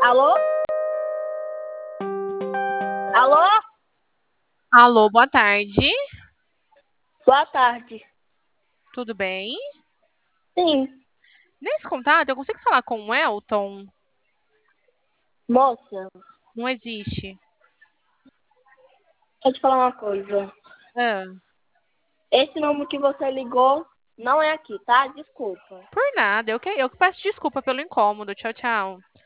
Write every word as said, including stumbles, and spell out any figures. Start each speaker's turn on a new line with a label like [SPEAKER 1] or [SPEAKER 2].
[SPEAKER 1] Alô? Alô?
[SPEAKER 2] Alô, boa tarde.
[SPEAKER 1] Boa tarde.
[SPEAKER 2] Tudo bem?
[SPEAKER 1] Sim,
[SPEAKER 2] Nesse contato, eu consigo falar com o Elton?
[SPEAKER 1] moça,
[SPEAKER 2] Não existe.
[SPEAKER 1] deixa eu te falar uma coisa.
[SPEAKER 2] Ah,
[SPEAKER 1] Esse número que você ligou não é aqui, tá? Desculpa.
[SPEAKER 2] por nada. Eu que, eu que peço desculpa pelo incômodo. Tchau, tchau.